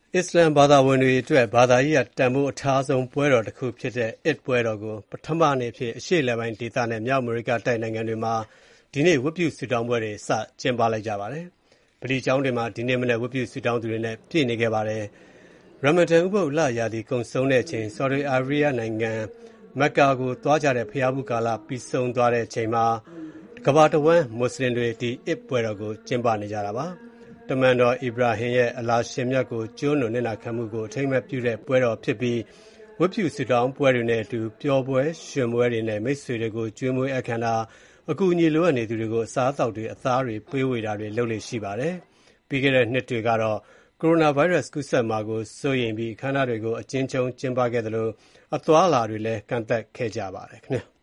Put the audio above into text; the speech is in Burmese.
အစ္စလာမ်ဘာသာဝင်တွေအတွက်ဘာသာရေးတန်ဖိုးအထားဆုံးပွဲတော်တစ်ခုဖြစ်တဲ့ Eid ပွဲတော်ကိုပထမနေ့အဖြစ်အရှေ့အလယ်ပိုင်းဒေသနဲ့မြောက်အမေရိကတိုက်နိုင်ငံတွေမှာဒီနေ့ဝတ်ပြုဆုတောင်းပွဲတွေစကျင်းပလိုက်ကြပါတယ်။ဗလီကျောင်းတွေမှာဒီနေ့မနက်ဝတ်ပြုဆုတောင်းသူတွေနဲ့ပြည့်နေခဲ့ပါတယ်။ ရမဒန်ဥပုသ်လရာသီကုန်ဆုံးတဲ့အချိန် ဆော်ဒီအာရေဗျနိုင်ငံမက္ကာကိုသွားကြတဲ့ဘုရားဖူးကာလပြီးဆုံးသွားတဲ့အချိန်မှာကမ္ဘာတဝန်းမွတ်ဆလင်တွေဒီ Eid ပွဲတော်ကိုကျင်းပနေကြတာပါ။တမန်တော်အီဗရာဟင်ရဲ့အလ္လာဟ်ရှင်မြတ်ကိုကျွမ်းနုနစ်နာခံမှုကိုအထိမ်းအမှတ်ပြုတဲ့ပွဲတော်ဖြစ်ပြီးဝတ်ပြုဆုတောင်းပွဲတွေနဲ့အတူပျော်ပွဲရွှင်ပွဲတွေနဲ့မိတ်ဆွေတွေကိုကျွေးမွေးဧည့်ခံတာအကူအညီလိုအပ်နေသူတွေကိုအစားအသောက်တွေအသားတွေပေးဝေတာတွေလုပ်လေ့ရှိပါတယ်။ပြီးခဲ့တဲ့နှစ်တွေကတော့ကိုရိုနာဗိုင်းရပ်စ်ကူးစက်မှာကိုစိုးရိမ်ပြီးအခမ်းအနားတွေကိုအကျဉ်းချုံးကျင်းပခဲ့သလိုအသွားအလာတွေလည်းကန့်သတ်ခဲ့ကြပါတယ်ခင်ဗျာ။